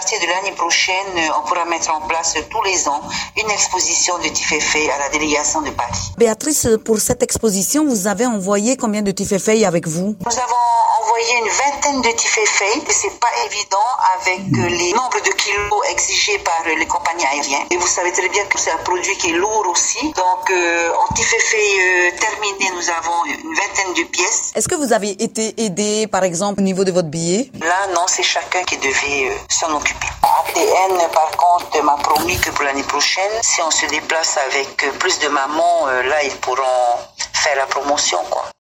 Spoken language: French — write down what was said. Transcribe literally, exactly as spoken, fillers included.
partir de l'année prochaine, on pourra mettre en place tous les ans une exposition de Tifefei à la délégation de Paris. Béatrice, pour cette exposition, vous avez envoyé combien de Tifefei avec vous? Nous avons envoyé une vingtaine de Tifefei, mais c'est pas évident avec les nombres de kilos exigés par les compagnies aériennes. Et vous savez très bien que c'est un produit qui est lourd aussi. Donc, euh, en Tifefei euh, terminé, nous avons une vingtaine de pièces. Est-ce que vous avez été aidé, par exemple, au niveau de votre billet? Là, non, c'est chacun qui devait euh, s'en occuper. A T N, par contre, m'a promis que pour l'année prochaine, si on se déplace avec plus de mamans, euh, là, ils pourront faire la promotion, quoi.